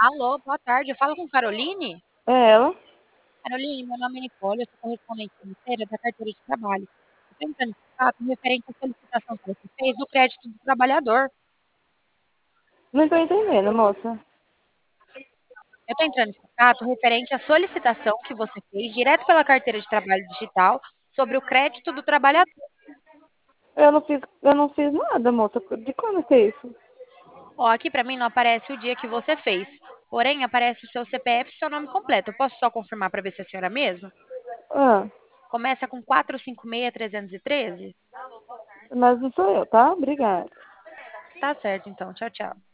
Alô, boa tarde. Eu falo com Caroline? É ela? Caroline, meu nome é Nicole, eu sou correspondente financeira da carteira de trabalho. Eu estou entrando em contato referente à solicitação que você fez do crédito do trabalhador. Não tô entendendo, moça. Eu estou entrando em contato referente à solicitação que você fez direto pela carteira de trabalho digital sobre o crédito do trabalhador. Eu não fiz nada, moça. De quando que é isso? Ó, aqui para mim não aparece o dia que você fez, porém aparece o seu CPF e seu nome completo. Eu posso só confirmar para ver se é a senhora mesma? Ah, Começa com 456-313? mas não sou eu, tá? Obrigada. Tá certo, então. Tchau, tchau.